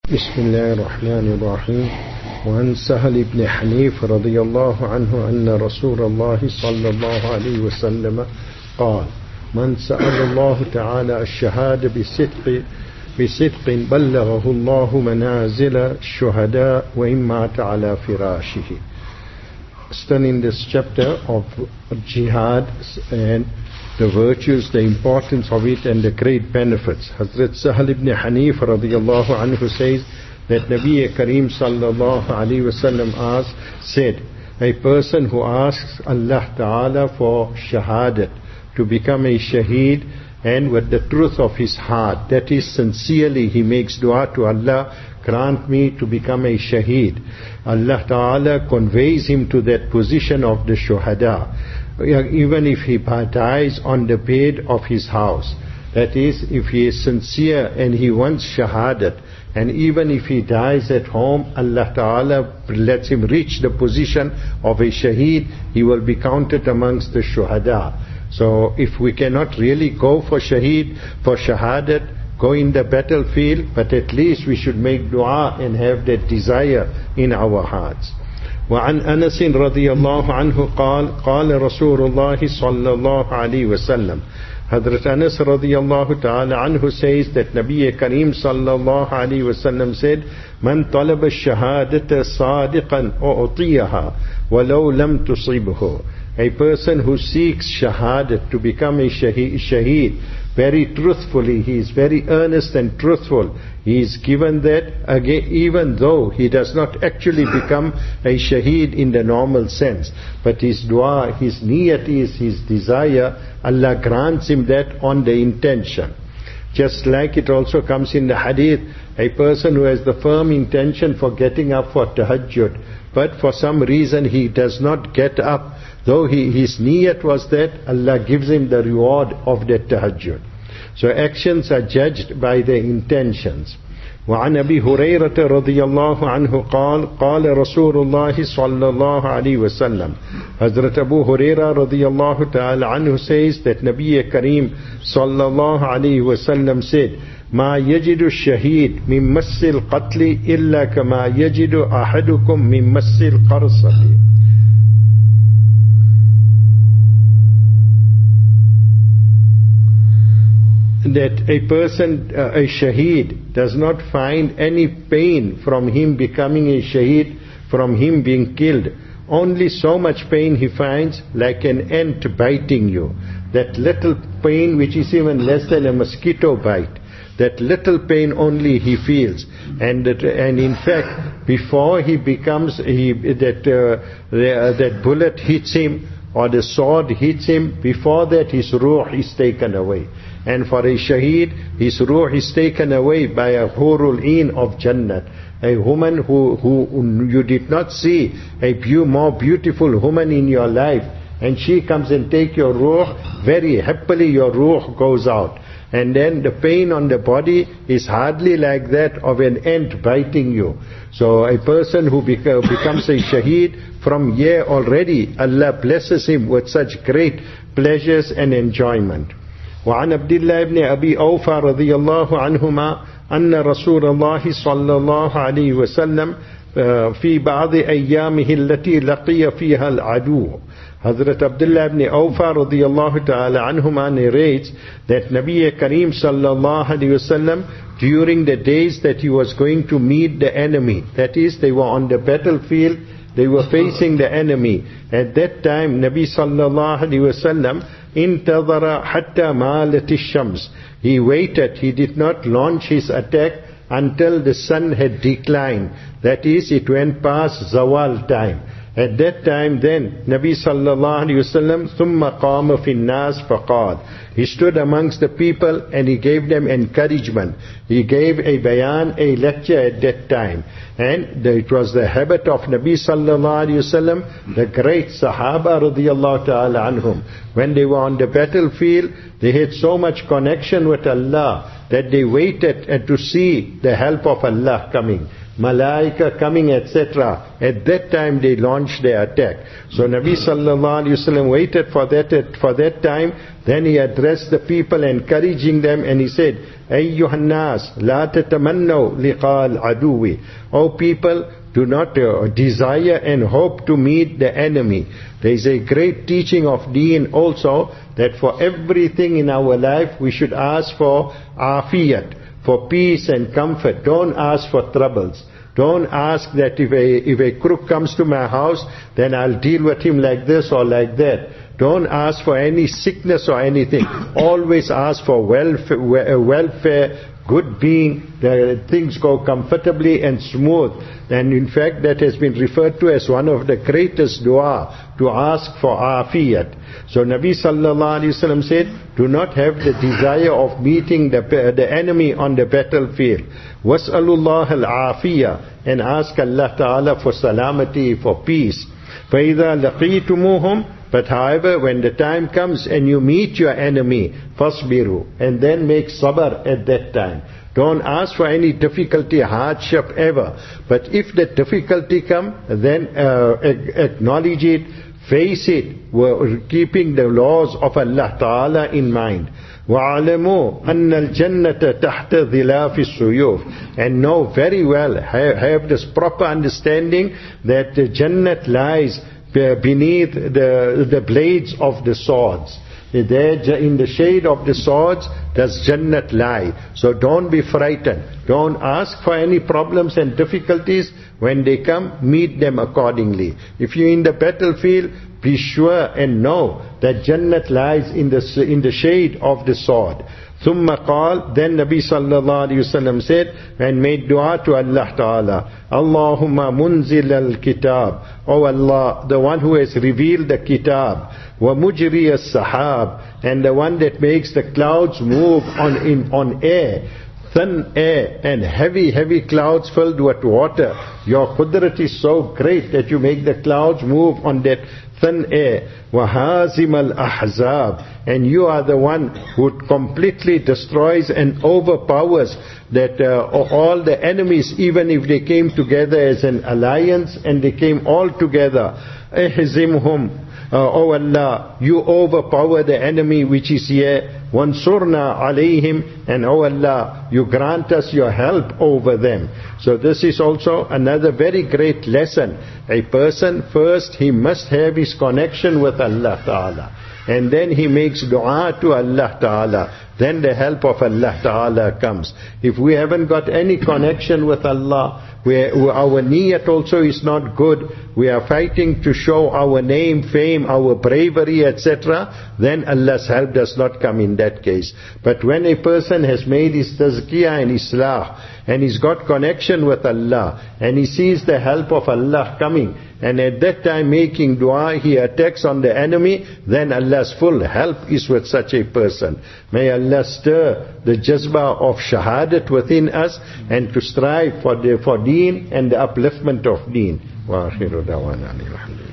بسم الله الرحمن الرحيم. وعن سهل بن حنيف رضي الله عنه أن رسول الله صلى الله عليه وسلم قال: من سأل الله تعالى الشهادة بصدق بلغه الله منازل الشهداء وإن مات على فراشه. Studying this chapter of jihad and the virtues, the importance of it and the great benefits. Hazrat Sahal ibn Hanif radiyallahu anhu says that Nabi Kareem sallallahu alayhi wasallam said, a person who asks Allah Ta'ala for shahadat, to become a shaheed, and with the truth of his heart, that is sincerely he makes dua to Allah, grant me to become a shaheed. Allah Ta'ala conveys him to that position of the shuhada, even if he dies on the bed of his house. That is, if he is sincere and he wants shahadat, and even if he dies at home, Allah Ta'ala lets him reach the position of a shaheed, he will be counted amongst the shuhada. So if we cannot really go for shahadat, go in the battlefield, but at least we should make dua and have that desire in our hearts. وعن أنس رضي الله عنه قال رسول الله صلى الله عليه وسلم. Hazrat Anas radiyallahu ta'ala anhu says that Nabi Kareem sallallahu alayhi wasallam said, من طلب الشهادة صادقا أعطيها ولو لم تصبه. A person who seeks shahadat, to become a shaheed, very truthfully, he is very earnest and truthful, he is given that, again, even though he does not actually become a shaheed in the normal sense, but his dua, his niyat is, his desire, Allah grants him that on the intention. Just like it also comes in the hadith, a person who has the firm intention for getting up for tahajjud, but for some reason he does not get up, though his niyat was that, Allah gives him the reward of that tahajjud. So actions are judged by their intentions. وعن أبي هريرة رضي الله عنه قال رسول الله صلى الله عليه وسلم. Hazrat Abu Huraira رضي الله تعالى عنه says that Nabi Kareem صلى الله عليه وسلم said, ما يجد الشهيد من مس القتل إلا كما يجد أحدكم من مس القرصة. That a person, a shaheed, does not find any pain from him becoming a shaheed, from him being killed. Only so much pain he finds, like an ant biting you. That little pain which is even less than a mosquito bite. That little pain only he feels. And in fact, before he becomes, that bullet hits him, or the sword hits him, before that his ruh is taken away. And for a shaheed, his ruh is taken away by a hurul een of Jannat. A woman who you did not see, a more beautiful woman in your life, and she comes and take your ruh, very happily your ruh goes out. And then the pain on the body is hardly like that of an ant biting you. So a person who becomes a shaheed, from here already Allah blesses him with such great pleasures and enjoyment. وعن عبد الله بن أبي أوفى رضي الله عنهما أن رسول الله صلى الله عليه وسلم في بعض أيامه التي لقي فيها العدو. Hazrat Abdullah ibn Awfa radiyallahu ta'ala anhuma narrates that Nabi Kareem sallallahu alayhi wasallam, during the days that he was going to meet the enemy, that is, they were on the battlefield, they were facing the enemy. At that time, Nabi sallallahu alayhi wasallam intadhara hatta malat ash-shams. He waited, he did not launch his attack until the sun had declined. That is, it went past zawal time. At that time then, Nabi sallallahu alayhi wasallam, ثُمَّ قَامَ فِي النَّاسِ فَقَالَ. He stood amongst the people and he gave them encouragement. He gave a bayan, a lecture at that time. And it was the habit of Nabi sallallahu alayhi wasallam, the great Sahaba radiyallahu ta'ala anhum. When they were on the battlefield, they had so much connection with Allah that they waited to see the help of Allah coming. Malaika coming, etc. At that time they launched their attack. So Nabi sallallahu alaihi wasallam waited for that time Then he addressed the people, encouraging them, and he said, Ayyuhan nas, la tatamannaw liqa al-aduwi. O people, do not desire and hope to meet the enemy. There is a great teaching of Deen also, that for everything in our life we should ask for afiyat, for peace and comfort. Don't ask for troubles. Don't ask that if a crook comes to my house, then I'll deal with him like this or like that. Don't ask for any sickness or anything. Always ask for welfare, good being, things go comfortably and smooth. And in fact, that has been referred to as one of the greatest dua, to ask for afiyat. So Nabi sallallahu alaihi wasallam said, do not have the desire of meeting the enemy on the battlefield. Was'alullah al-afiyah, and ask Allah Ta'ala for salamati, for peace. فَإِذَا لَقِيتُمُوهُمْ, but however, when the time comes and you meet your enemy, فَاصْبِرُوا, and then make sabr at that time. Don't ask for any difficulty, hardship ever. But if the difficulty comes, then acknowledge it, face it, keeping the laws of Allah Ta'ala in mind. وَعَلَمُوا أَنَّ الْجَنَّةَ تَحْتَ ظِلَافِ السُّيُوفِ, and know very well, have this proper understanding that the Jannat lies beneath the blades of the swords. There in the shade of the swords does Jannat lie. So don't be frightened. Don't ask for any problems and difficulties. When they come, meet them accordingly. If you're in the battlefield, be sure and know that Jannat lies in the shade of the sword. ثم قال, then Nabi sallallahu alayhi wasallam said, and made dua to Allah Ta'ala, Allahumma munzil al-kitab, O Allah, the one who has revealed the kitab, wa mujri as-sahab, and the one that makes the clouds move on air, thin air and heavy clouds filled with water. Your qudrat is so great that you make the clouds move on that thin air. وَهَازِمَ الْأَحْزَابِ, and you are the one who completely destroys and overpowers that all the enemies, even if they came together as an alliance and they came all together. اهزمهم, O Allah, you overpower the enemy which is here. وَانْصُرْنَا عَلَيْهِمْ, and O Allah, you grant us your help over them. So this is also another very great lesson. A person first, he must have his connection with Allah Ta'ala, and then he makes dua to Allah Ta'ala. Then the help of Allah Ta'ala comes. If we haven't got any connection with Allah, our niyat also is not good, we are fighting to show our name, fame, our bravery, etc., then Allah's help does not come in that case. But when a person has made his tazkiyah and islah, and he's got connection with Allah, and he sees the help of Allah coming, and at that time making dua, he attacks on the enemy, then Allah's full help is with such a person. May Allah stir the jazba of shahadat within us, and to strive for deen and the upliftment of deen. Wa akhiru da'wana alhamdulillah.